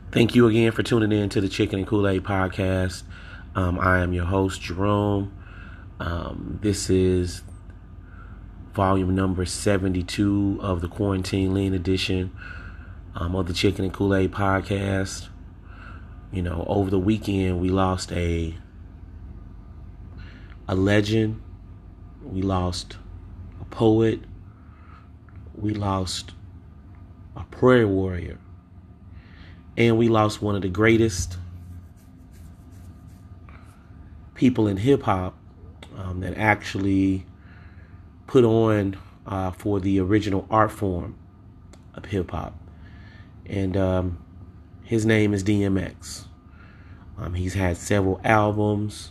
Thank you again for tuning in to the Chicken and Kool-Aid podcast. I am your host, Jerome. This is volume number 72 of the Quarantine Lean edition of the Chicken and Kool-Aid podcast. You know, over the weekend, we lost a legend. We lost a poet. We lost a prayer warrior. And we lost one of the greatest people in hip-hop that actually put on for the original art form of hip-hop. And his name is DMX. He's had several albums,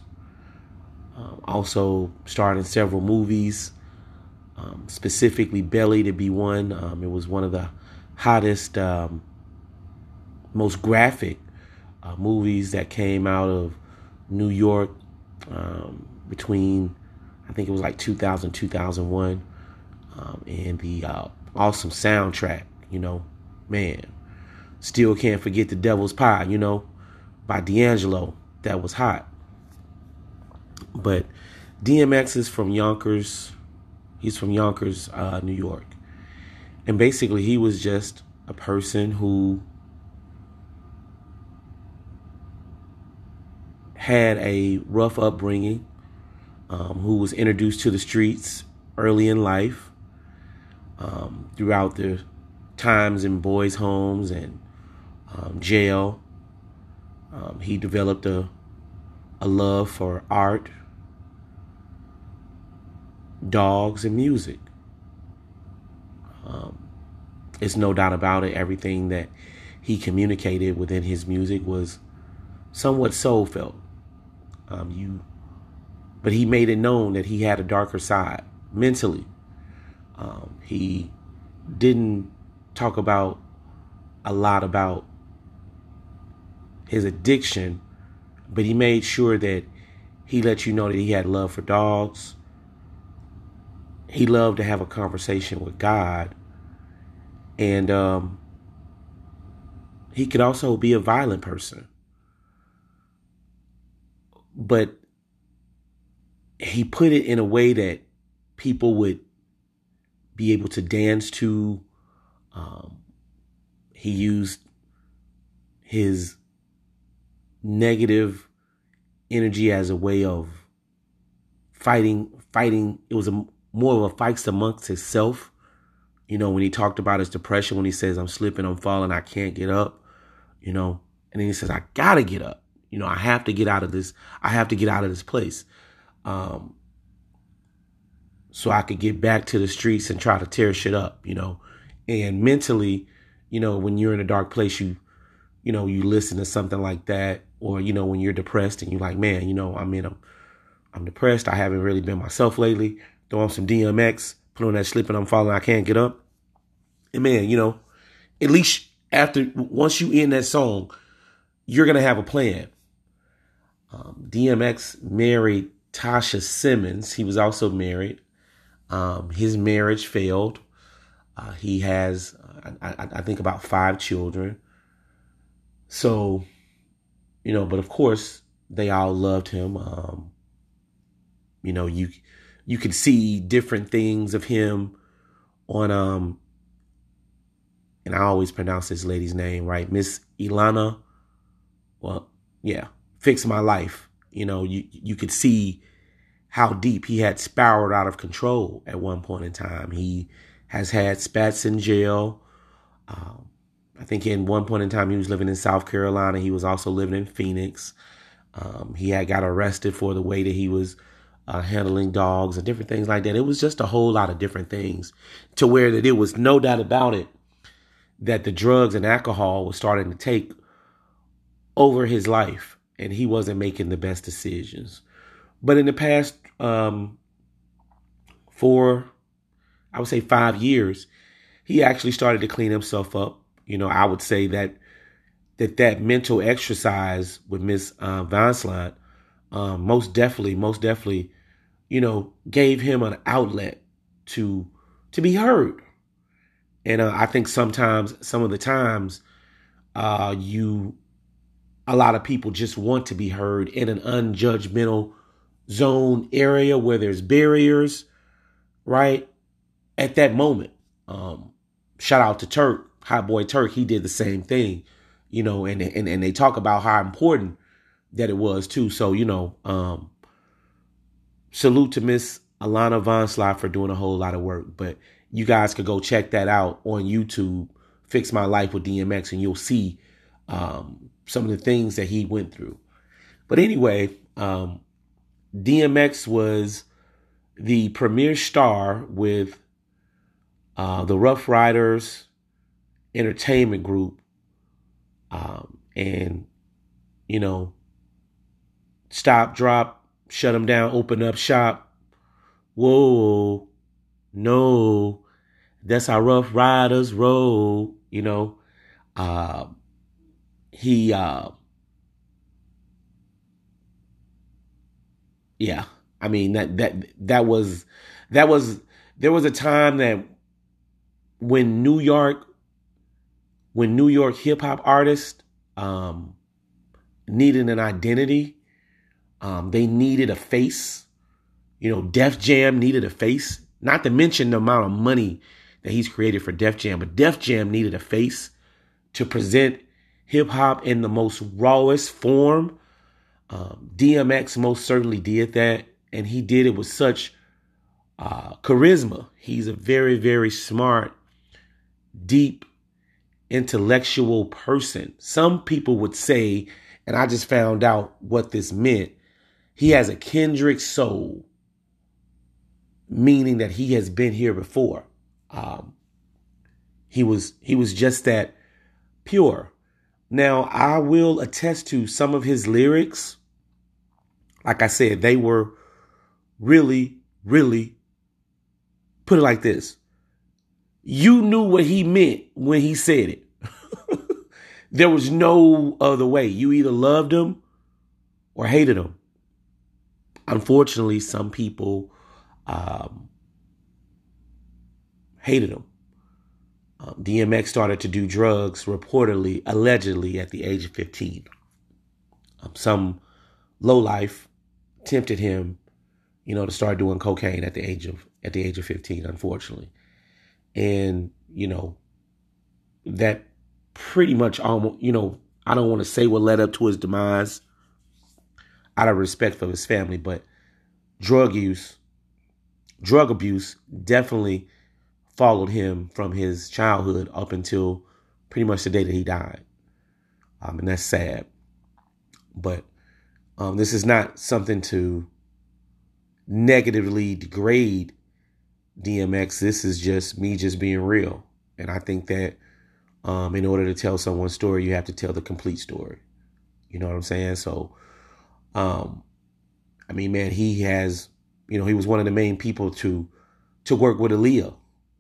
also starred in several movies, specifically Belly to be one. It was one of the hottest, most graphic movies that came out of New York between, I think it was like 2000, 2001. And the awesome soundtrack, man. Still can't forget The Devil's Pie, by D'Angelo. That was hot. But DMX is from Yonkers. He's from Yonkers, New York. And basically he was just a person who had a rough upbringing, who was introduced to the streets early in life, throughout the times in boys' homes and jail. He developed a love for art, dogs, and music. It's no doubt about it. Everything that he communicated within his music was somewhat soul-felt. But he made it known that he had a darker side mentally. He didn't talk about a lot about his addiction, but he made sure that he let you know that he had love for dogs. He loved to have a conversation with God. And he could also be a violent person. But he put it in a way that people would be able to dance to. He used his negative energy as a way of fighting. It was more of a fight amongst himself. When he talked about his depression, when he says, I'm slipping, I'm falling, I can't get up, and then he says, I gotta get up. I have to get out of this. I have to get out of this place. So I could get back to the streets and try to tear shit up, And mentally, when you're in a dark place, you listen to something like that. Or, when you're depressed and you're like, man, I'm depressed. I haven't really been myself lately. Throw on some DMX, put on that slipping, I'm falling, I can't get up. And man, at least once you end that song, you're going to have a plan. DMX married Tasha Simmons. He was also married. His marriage failed. He has, I think, about 5 children. So, but of course, they all loved him. You could see different things of him on, and I always pronounce this lady's name right, Miss Ilana. Well, yeah, Fix My Life. You could see how deep he had spiraled out of control at one point in time. He has had spats in jail. I think in one point in time he was living in South Carolina. He was also living in Phoenix. He had got arrested for the way that he was handling dogs and different things like that. It was just a whole lot of different things to where that it was no doubt about it that the drugs and alcohol was starting to take over his life and he wasn't making the best decisions. But in the past 5 years, he actually started to clean himself up. I would say that mental exercise with Miss Vanslant most definitely, gave him an outlet to be heard. And I think some of the times, A lot of people just want to be heard in an unjudgmental zone area where there's barriers, right? At that moment. Shout out to Turk, Hot Boy Turk. He did the same thing, and they talk about how important that it was too. So, salute to Miss Iyanla Vanzant for doing a whole lot of work. But you guys could go check that out on YouTube, Fix My Life with DMX, and you'll see some of the things that he went through. But anyway, DMX was the premier star with the Rough Riders Entertainment Group. And, stop, drop, shut them down, open up shop. Whoa, no, that's how Rough Riders roll, yeah, I mean, there was a time that when New York hip hop artists needed an identity, they needed a face. Def Jam needed a face. Not to mention the amount of money that he's created for Def Jam, but Def Jam needed a face to present hip hop in the most rawest form. DMX most certainly did that, and he did it with such charisma. He's a very, very smart, deep, intellectual person. Some people would say, and I just found out what this meant, he has a Kendrick soul, meaning that he has been here before. He was just that pure. Now, I will attest to some of his lyrics. Like I said, they were really, really, put it like this. You knew what he meant when he said it. There was no other way. You either loved him or hated him. Unfortunately, some people hated him. DMX started to do drugs, reportedly, allegedly, at the age of 15. Some lowlife tempted him, to start doing cocaine at the age of 15, unfortunately. And, that pretty much almost, I don't want to say what led up to his demise out of respect for his family, but drug abuse definitely followed him from his childhood up until pretty much the day that he died. And that's sad. But this is not something to negatively degrade DMX. This is just me just being real. And I think that in order to tell someone's story, you have to tell the complete story. You know what I'm saying? So, I mean, man, he has, he was one of the main people to work with Aaliyah.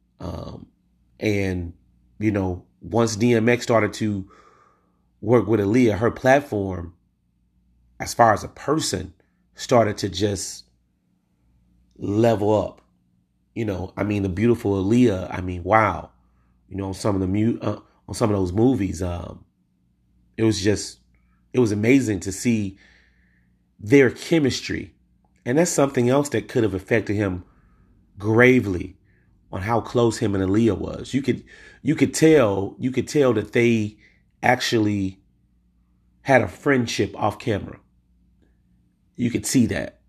And, once DMX started to work with Aaliyah, her platform, as far as a person, started to just level up. The beautiful Aaliyah, wow. On some of those movies, it was amazing to see their chemistry. And that's something else that could have affected him gravely on how close him and Aaliyah was. You could tell that they actually had a friendship off camera. You could see that.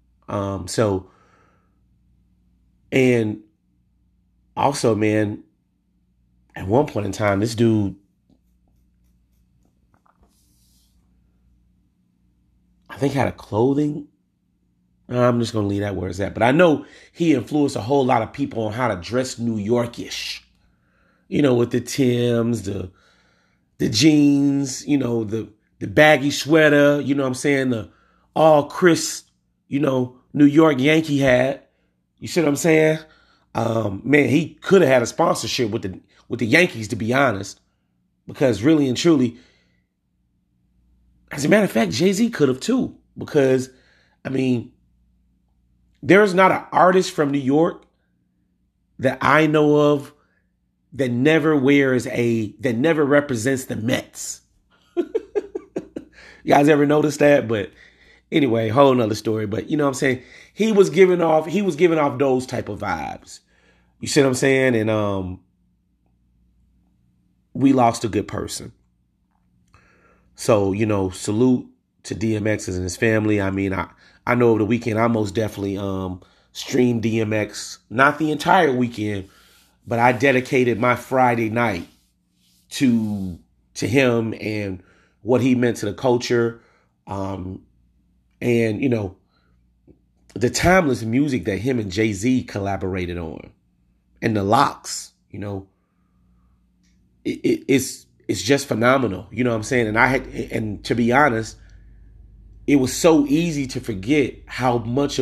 And also, man, at one point in time, this dude, I think, had a clothing. I'm just going to leave that where it's at. But I know he influenced a whole lot of people on how to dress New Yorkish. With the Timbs, the jeans, the baggy sweater, you know what I'm saying? The all crisp, New York Yankee hat. You see what I'm saying? Man, he could have had a sponsorship with the Yankees, to be honest. Because really and truly, as a matter of fact, Jay-Z could have too. Because, there is not an artist from New York that I know of that never represents the Mets. You guys ever noticed that? But anyway, whole nother story. But you know what I'm saying? He was giving off those type of vibes. You see what I'm saying? And we lost a good person. So, you know, salute to DMX and his family. I mean, I know over the weekend I most definitely streamed DMX, not the entire weekend, but I dedicated my Friday night to him and what he meant to the culture. And, you know, the timeless music that him and Jay-Z collaborated on, and the Lox, you know, it's just phenomenal. You know what I'm saying? And to be honest, it was so easy to forget how much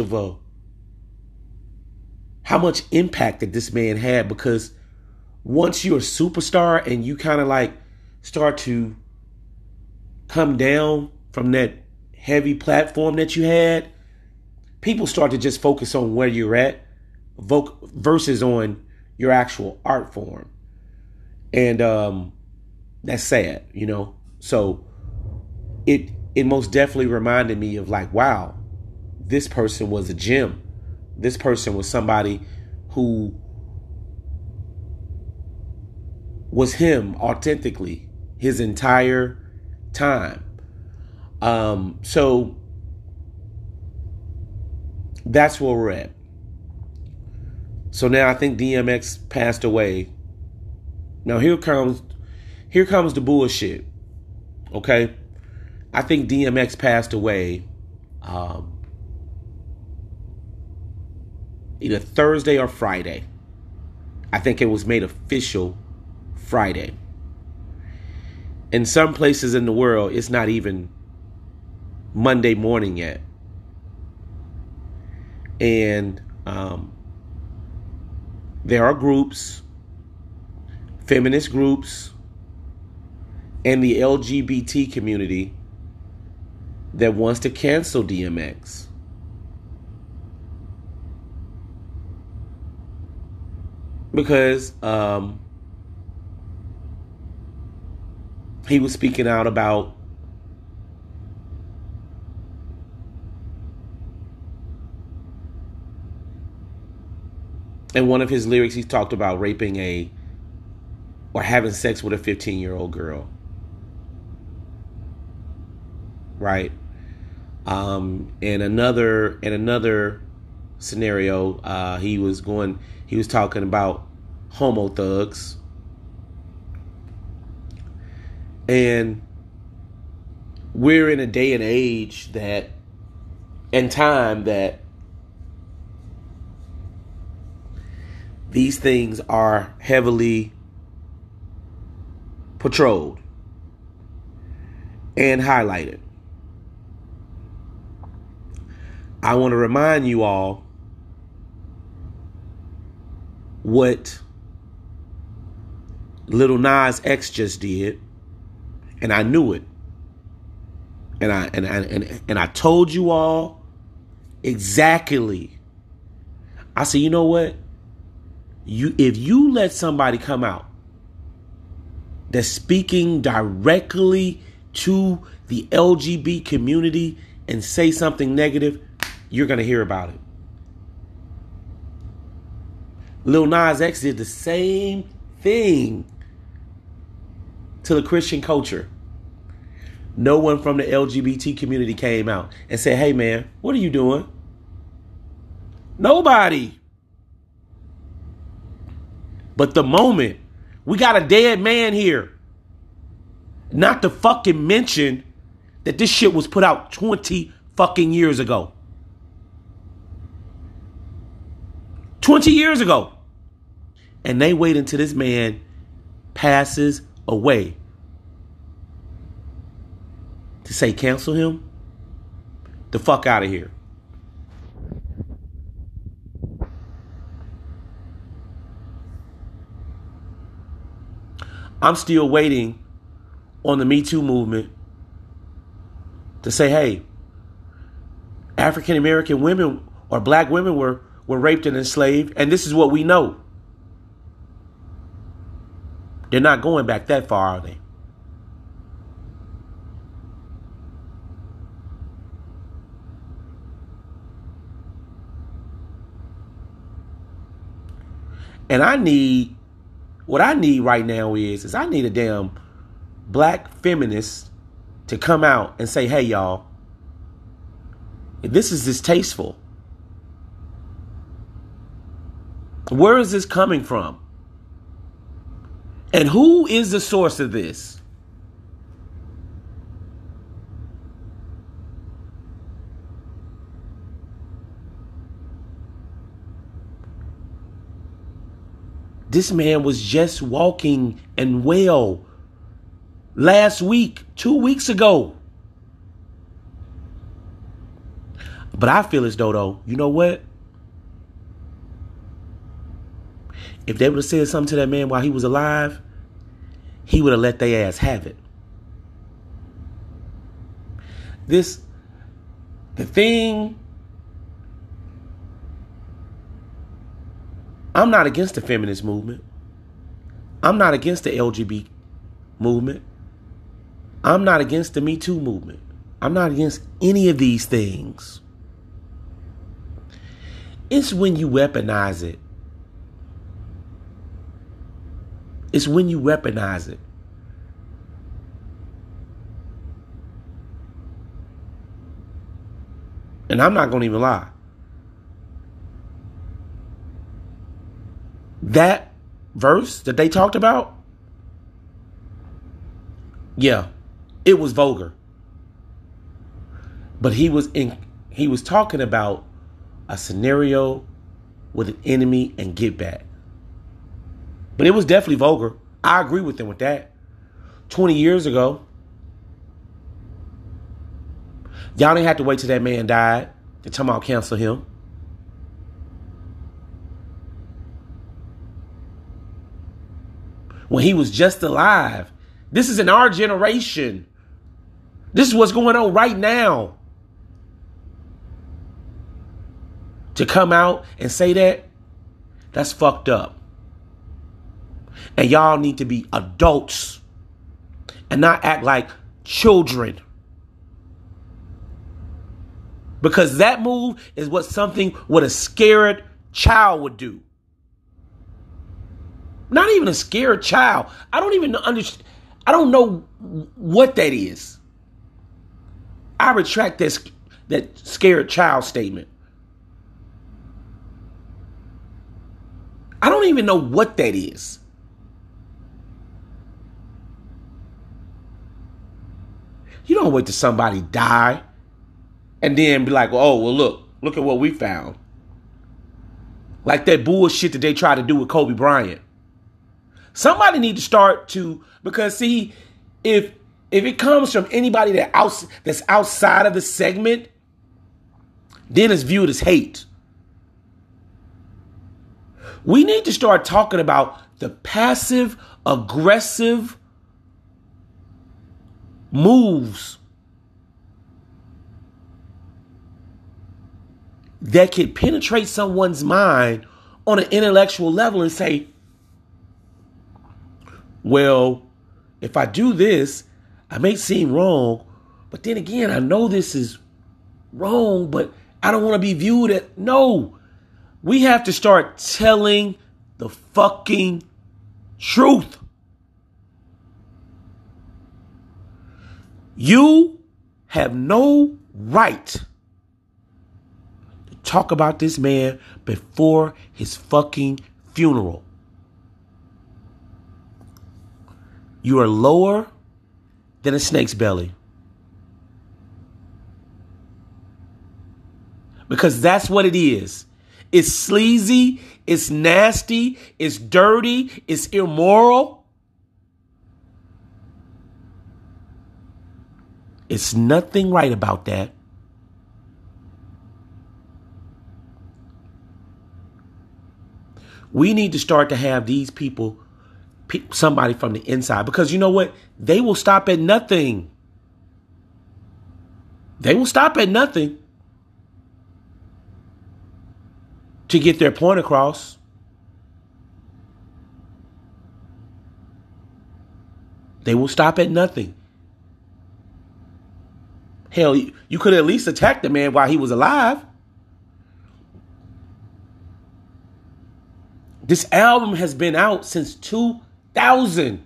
impact that this man had, because once you're a superstar and you kind of like start to come down from that heavy platform that you had, people start to just focus on where you're at versus on your actual art form. And that's sad, you know? So it most definitely reminded me of like, wow, this person was a gem. This person was somebody who was him authentically his entire time. So that's where we're at. So now I think DMX passed away. Now here comes the bullshit. Okay? I think DMX passed away either Thursday or Friday. I think it was made official Friday. In some places in the world, it's not even Monday morning yet. And there are groups, feminist groups, and the LGBT community that wants to cancel DMX. Because he was speaking out about in one of his lyrics, he talked about raping or having sex with a 15-year-old girl. Right? In another scenario, he was talking about homo thugs. And we're in a day and age and time that these things are heavily patrolled and highlighted. I want to remind you all what Lil Nas X just did, and I knew it. And I told you all exactly. I said, you know what? If you let somebody come out that's speaking directly to the LGBT community and say something negative, you're going to hear about it. Lil Nas X did the same thing to the Christian culture. No one from the LGBT community came out and said, hey man, what are you doing? Nobody. But the moment we got a dead man here, not to fucking mention that this shit was put out 20 fucking years ago. 20 years ago. And they wait until this man passes away to say cancel him? The fuck out of here. I'm still waiting on the Me Too movement to say, hey, African American women or black women were raped and enslaved, and this is what we know. They're not going back that far, are they? And what I need right now is I need a damn black feminist to come out and say, hey, y'all, this is distasteful. Where is this coming from? And who is the source of this? This man was just walking and well last week, 2 weeks ago. But I feel as though, you know what? If they would have said something to that man while he was alive, he would have let their ass have it. I'm not against the feminist movement. I'm not against the LGBT movement. I'm not against the Me Too movement. I'm not against any of these things. It's when you weaponize it. It's when you weaponize it. And I'm not going to even lie. That verse that they talked about, yeah, it was vulgar. But he was talking about a scenario with an enemy and get back. But it was definitely vulgar. I agree with him with that. 20 years ago, y'all didn't have to wait till that man died to come out cancel him. When he was just alive. This is in our generation. This is what's going on right now. To come out and say that, that's fucked up. And y'all need to be adults and not act like children. Because that move is what a scared child would do. Not even a scared child. I don't even understand. I don't know what that is. I retract that scared child statement. I don't even know what that is. You don't wait till somebody die and then be like, oh, well, look at what we found. Like that bullshit that they tried to do with Kobe Bryant. Somebody need to start to, because see, if it comes from anybody that's outside of the segment, then it's viewed as hate. We need to start talking about the passive, aggressive moves that can penetrate someone's mind on an intellectual level and say, well, if I do this, I may seem wrong, but then again, I know this is wrong, but I don't want to be viewed as... No, we have to start telling the fucking truth. You have no right to talk about this man before his fucking funeral. You are lower than a snake's belly. Because that's what it is. It's sleazy, it's nasty, it's dirty, it's immoral. It's nothing right about that. We need to start to have these people, somebody from the inside, because you know what? They will stop at nothing. They will stop at nothing to get their point across. They will stop at nothing. Hell, you could at least attack the man while he was alive. This album has been out since 2000.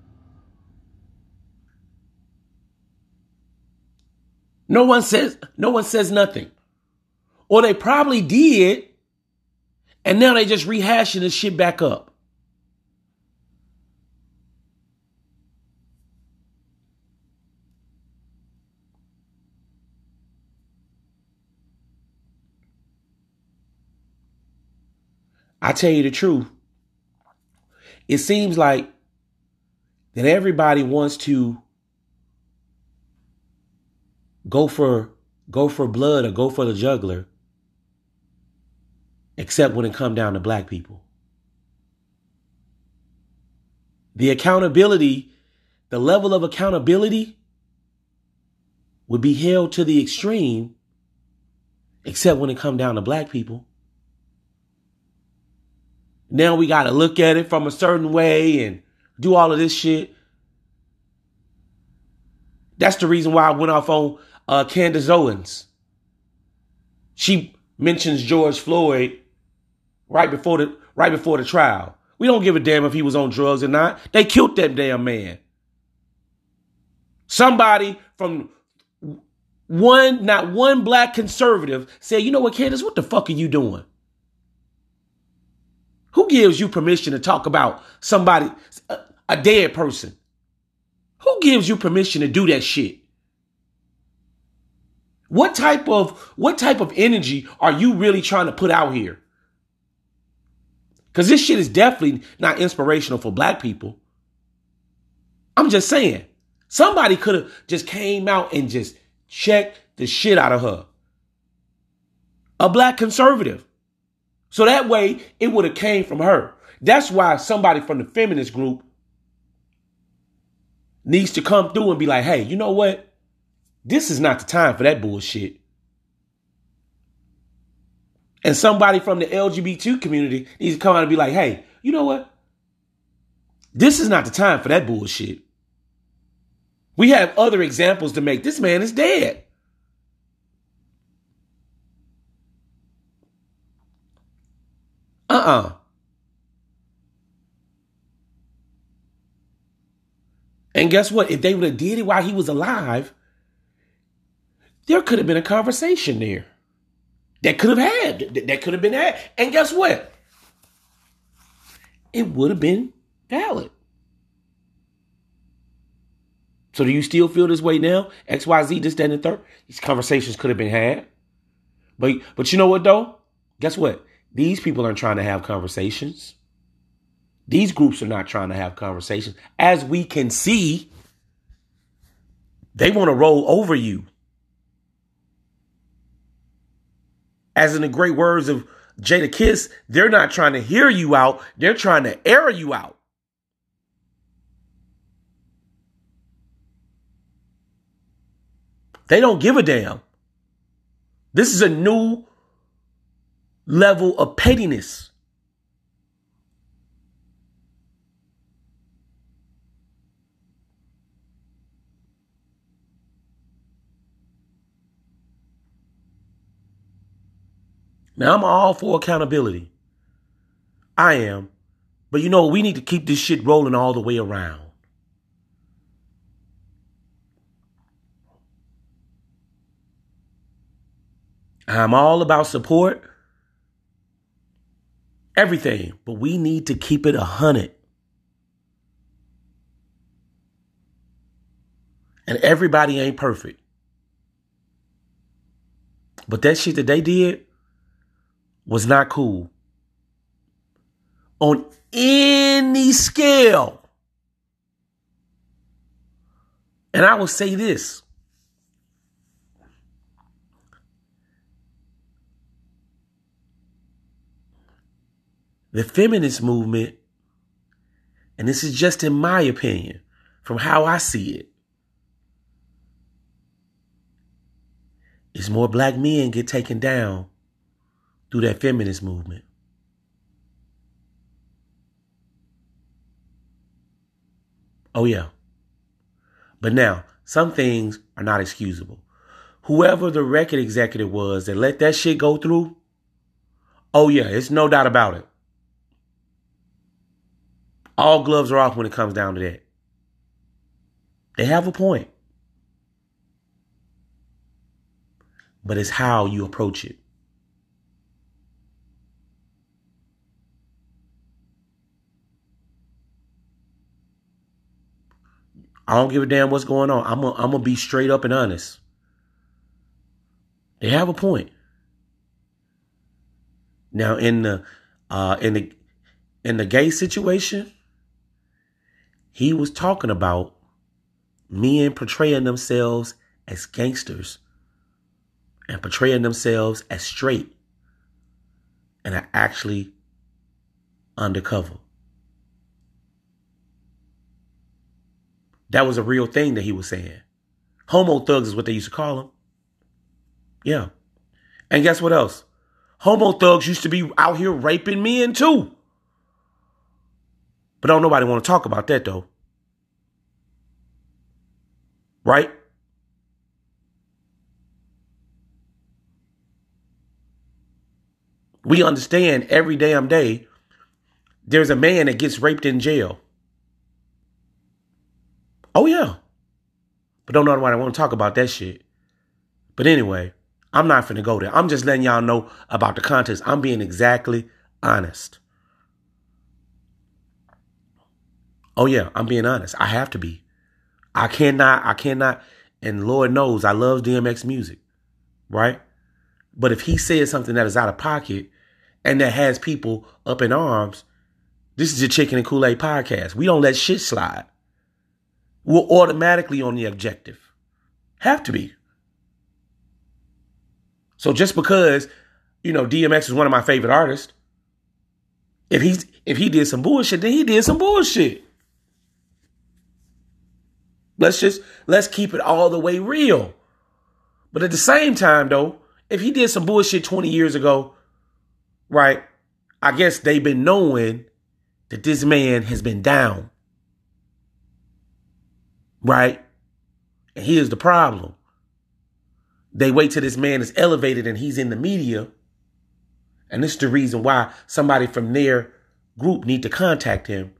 No one says nothing. Or they probably did, and now they just rehashing this shit back up. I tell you the truth. It seems like that everybody wants to go for blood or go for the jugular, except when it comes down to black people. The accountability, the level of accountability would be held to the extreme, except when it comes down to black people. Now we got to look at it from a certain way and do all of this shit. That's the reason why I went off on Candace Owens. She mentions George Floyd right before the trial. We don't give a damn if he was on drugs or not. They killed that damn man. Somebody from not one black conservative said, you know what, Candace, what the fuck are you doing? Who gives you permission to talk about somebody, a dead person? Who gives you permission to do that shit? What type of energy are you really trying to put out here? Because this shit is definitely not inspirational for black people. I'm just saying. Somebody could have just came out and just checked the shit out of her. A black conservative. So that way, it would have came from her. That's why somebody from the feminist group needs to come through and be like, hey, you know what? This is not the time for that bullshit. And somebody from the LGBT community needs to come out and be like, hey, you know what? This is not the time for that bullshit. We have other examples to make. This man is dead. And guess what? If they would have did it while he was alive, there could have been a conversation there. That could have been had. And guess what? It would have been valid. So do you still feel this way now? XYZ, this, that, and the third? These conversations could have been had. But you know what, though? Guess what? These people aren't trying to have conversations. These groups are not trying to have conversations. As we can see, they want to roll over you. As in the great words of Jadakiss, they're not trying to hear you out. They're trying to air you out. They don't give a damn. This is a new level of pettiness. Now, I'm all for accountability. I am. But you know, we need to keep this shit rolling all the way around. I'm all about support. Everything. But we need to keep it 100. And everybody ain't perfect. But that shit that they did was not cool. On any scale. And I will say this. The feminist movement, and this is just in my opinion, from how I see it, is more black men get taken down through that feminist movement. Oh, yeah. But now, some things are not excusable. Whoever the record executive was that let that shit go through, oh, yeah, it's no doubt about it. All gloves are off when it comes down to that. They have a point. But it's how you approach it. I don't give a damn what's going on. I'm gonna be straight up and honest. They have a point. Now in the gay situation, he was talking about men portraying themselves as gangsters and portraying themselves as straight and are actually undercover. That was a real thing that he was saying. Homo thugs is what they used to call them. Yeah. And guess what else? Homo thugs used to be out here raping men too. But don't nobody want to talk about that though. Right? We understand every damn day there's a man that gets raped in jail. Oh, yeah. But don't nobody want to talk about that shit. But anyway, I'm not finna go there. I'm just letting y'all know about the context. I'm being exactly honest. Oh, yeah, I'm being honest. I have to be. I cannot. And Lord knows I love DMX music, right? But if he says something that is out of pocket and that has people up in arms, this is your Chicken and Kool-Aid podcast. We don't let shit slide. We're automatically on the objective. Have to be. So just because, DMX is one of my favorite artists, if he did some bullshit, then he did some bullshit. Let's keep it all the way real. But at the same time, though, if he did some bullshit 20 years ago, right, I guess they've been knowing that this man has been down. Right? And here's the problem. They wait till this man is elevated and he's in the media. And this is the reason why somebody from their group need to contact him.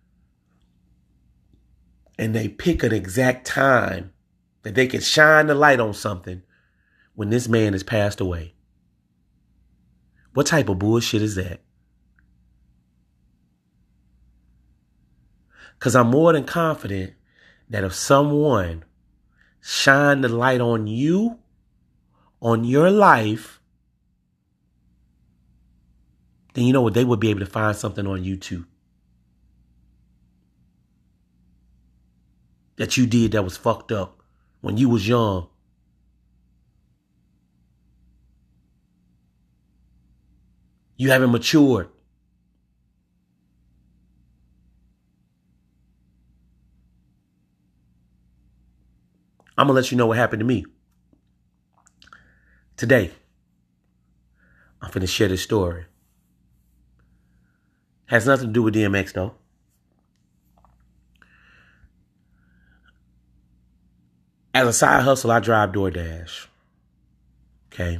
And they pick an exact time that they can shine the light on something when this man has passed away. What type of bullshit is that? Because I'm more than confident that if someone shine the light on you, on your life, then you know what? They would be able to find something on you too. That you did that was fucked up when you was young. You haven't matured. I'm going to let you know what happened to me. Today, I'm finna share this story. Has nothing to do with DMX, though. As a side hustle, I drive DoorDash. Okay?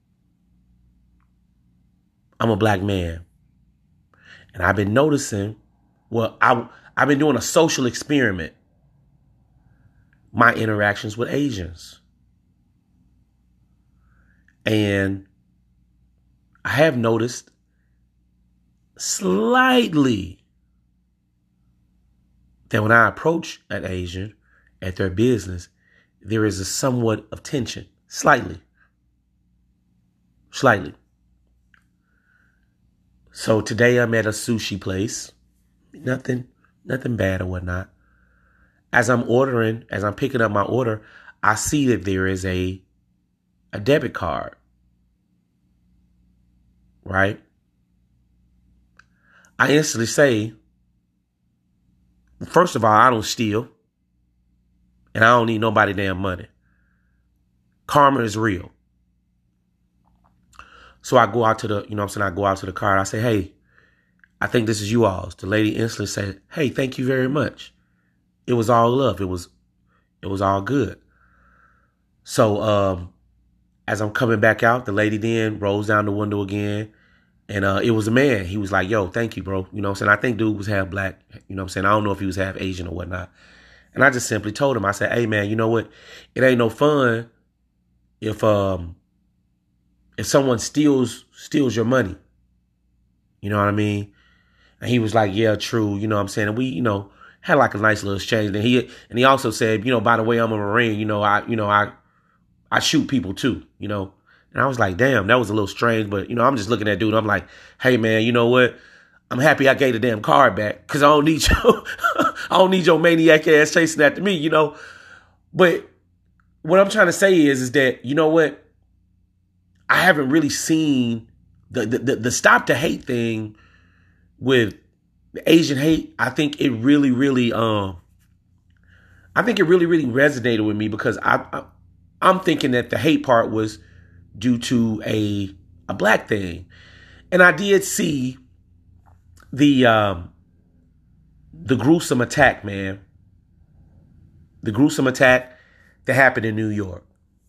I'm a black man. And I've been noticing, I've been doing a social experiment. My interactions with Asians. And I have noticed slightly that when I approach an Asian at their business, there is a somewhat of tension. Slightly. So today I'm at a sushi place. Nothing bad or whatnot. As I'm picking up my order, I see that there is a debit card. Right? I instantly say, first of all, I don't steal. And I don't need nobody damn money. Karma is real. So I go out to I go out to the card. I say, hey, I think this is you all's. The lady instantly said, hey, thank you very much. It was all love. It was all good. So as I'm coming back out, the lady then rolls down the window again And it was a man. He was like, yo, thank you, bro. You know what I'm saying? I think dude was half black. You know what I'm saying? I don't know if he was half Asian or whatnot. And I just simply told him, I said, hey, man, you know what? It ain't no fun if someone steals your money. You know what I mean? And he was like, yeah, true. You know what I'm saying? And we, had like a nice little exchange. And he also said, by the way, I'm a Marine. I shoot people too, And I was like, damn, that was a little strange. But, I'm just looking at dude. I'm like, hey, man, you know what? I'm happy I gave the damn card back because I don't need your maniac ass chasing after me, But what I'm trying to say is that, you know what? I haven't really seen the stop the hate thing with the Asian hate. I think it really, really, resonated with me because I'm thinking that the hate part was due to a black thing. And I did see the gruesome attack, man. The gruesome attack that happened in New York.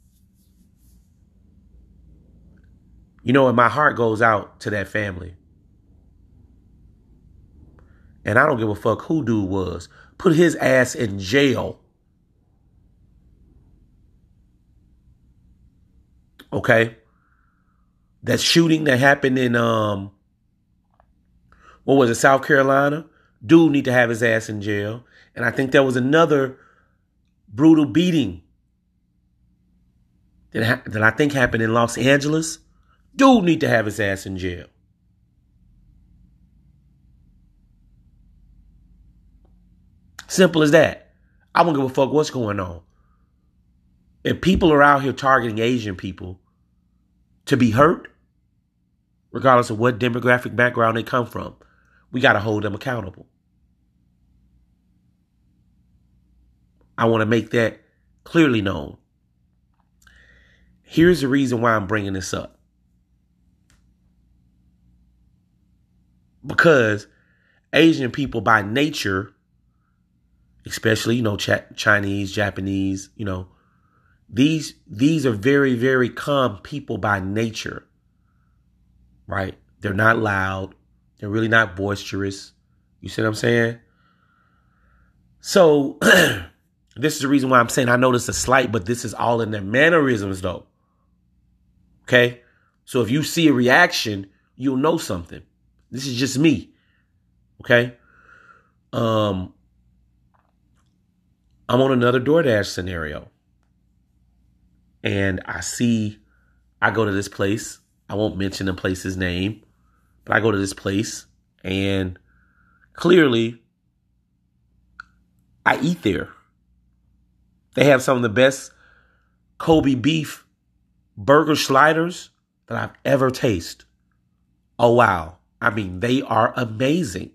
And my heart goes out to that family. And I don't give a fuck who dude was. Put his ass in jail. Okay? That shooting that happened in, South Carolina? Dude need to have his ass in jail. And I think there was another brutal beating that I think happened in Los Angeles. Dude need to have his ass in jail. Simple as that. I don't give a fuck what's going on. If people are out here targeting Asian people to be hurt, regardless of what demographic background they come from, we got to hold them accountable. I want to make that clearly known. Here's the reason why I'm bringing this up. Because Asian people by nature, especially, Chinese, Japanese, these are very, very calm people by nature, right? They're not loud. They're really not boisterous. You see what I'm saying? So this is the reason why I'm saying I noticed a slight, but this is all in their mannerisms though. Okay? So if you see a reaction, you'll know something. This is just me. Okay? I'm on another DoorDash scenario. And I go to this place. I won't mention the place's name, but I go to this place and clearly I eat there. They have some of the best Kobe beef burger sliders that I've ever tasted. Oh, wow. I mean, they are amazing.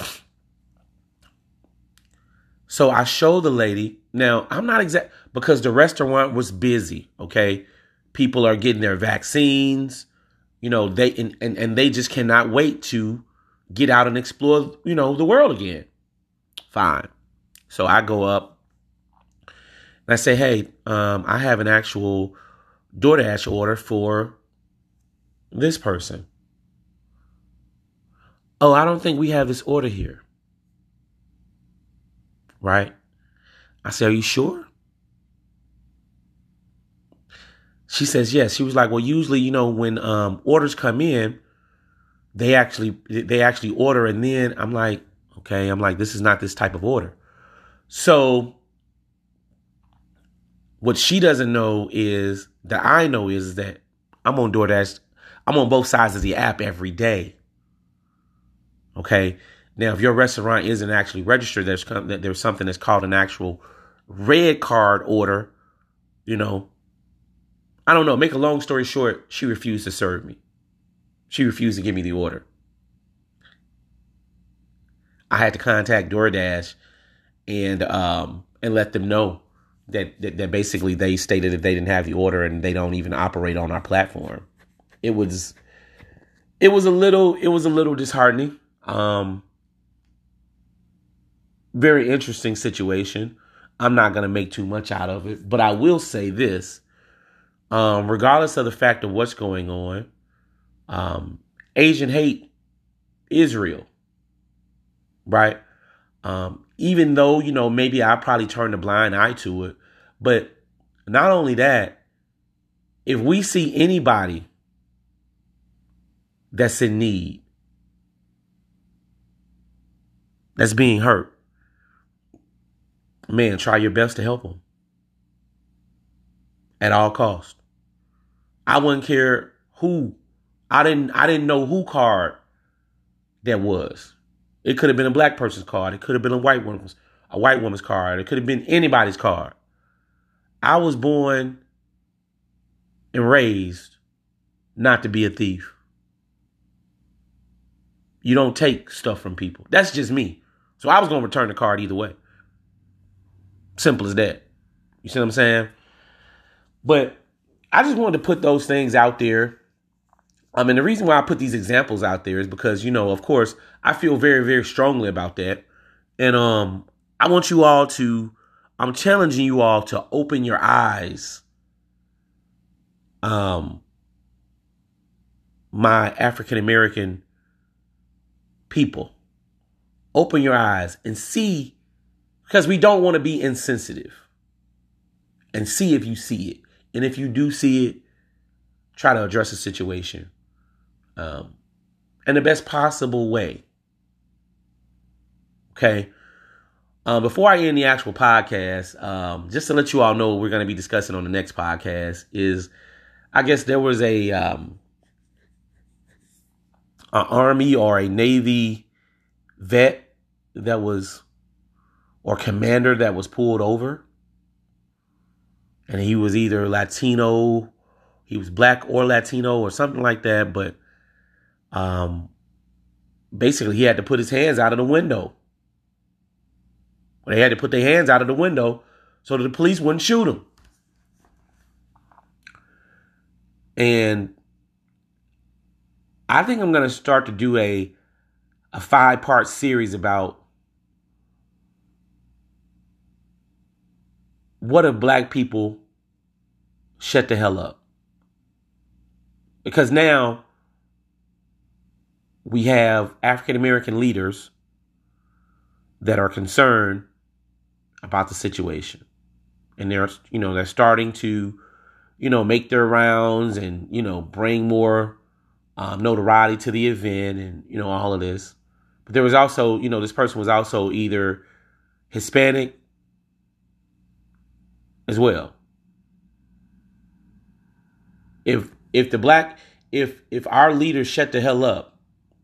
So I show the lady. Now, I'm not because the restaurant was busy, okay? People are getting their vaccines. They just cannot wait to get out and explore, the world again. Fine. So I go up and I say, hey, I have an actual DoorDash order for this person. Oh, I don't think we have this order here. Right? I said, are you sure? She says, yes. She was like, well, usually, when orders come in, they actually order. And then I'm like, okay, this is not this type of order. So what she doesn't know is that I know is that I'm on DoorDash. I'm on both sides of the app every day. Okay. Now, if your restaurant isn't actually registered, there's something that's called an actual red card order. I don't know. Make a long story short, she refused to serve me. She refused to give me the order. I had to contact DoorDash and let them know that basically they stated that they didn't have the order and they don't even operate on our platform. It was a little disheartening. Very interesting situation. I'm not going to make too much out of it, but I will say this. Regardless of the fact of what's going on, Asian hate Israel, right? Even though, maybe I probably turned a blind eye to it. But not only that, if we see anybody that's in need, that's being hurt, man, try your best to help them at all costs. I wouldn't care who. I didn't know who card that was. It could have been a black person's card. It could have been a white woman's card. It could have been anybody's card. I was born and raised not to be a thief. You don't take stuff from people. That's just me. So I was going to return the card either way. Simple as that. You see what I'm saying? But I just wanted to put those things out there. And the reason why I put these examples out there is because, of course, I feel very, very strongly about that. And I want you all I'm challenging you all to open your eyes. My African American people, open your eyes and see, because we don't want to be insensitive, and see if you see it. And if you do see it, try to address the situation in the best possible way. Okay. Before I end the actual podcast, just to let you all know what we're going to be discussing on the next podcast is, I guess there was an Army or a Navy vet or commander that was pulled over. And he was either Latino, he was black or Latino or something like that. But basically he had to put his hands out of the window. They had to put their hands out of the window so that the police wouldn't shoot him. And I think I'm going to start to do a 5-part series about what if black people shut the hell up. Because now we have African American leaders that are concerned about the situation. And they're starting to, make their rounds and, bring more notoriety to the event and, all of this. But there was also, this person was also either Hispanic as well. If our leaders shut the hell up,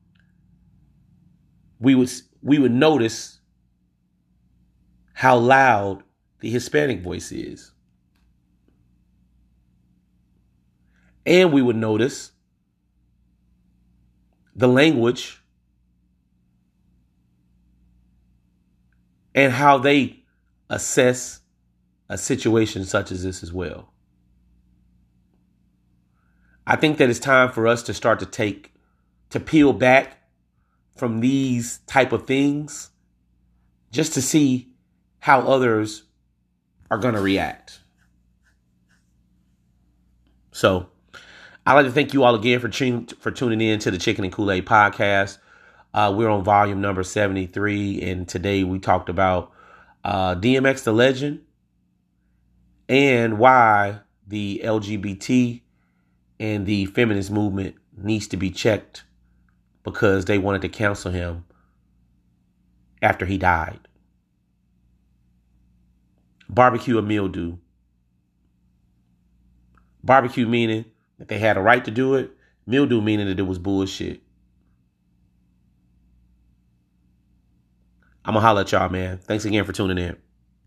we would notice how loud the Hispanic voice is. And we would notice the language and how they assess a situation such as this as well. I think that it's time for us to start to peel back from these type of things just to see how others are going to react. So I'd like to thank you all again for tuning in to the Chicken and Kool-Aid podcast. We're on volume number 73. And today we talked about DMX the Legend and why the LGBT and the feminist movement needs to be checked because they wanted to cancel him after he died. Barbecue or mildew. Barbecue meaning that they had a right to do it. Mildew meaning that it was bullshit. I'm going to holler at y'all, man. Thanks again for tuning in.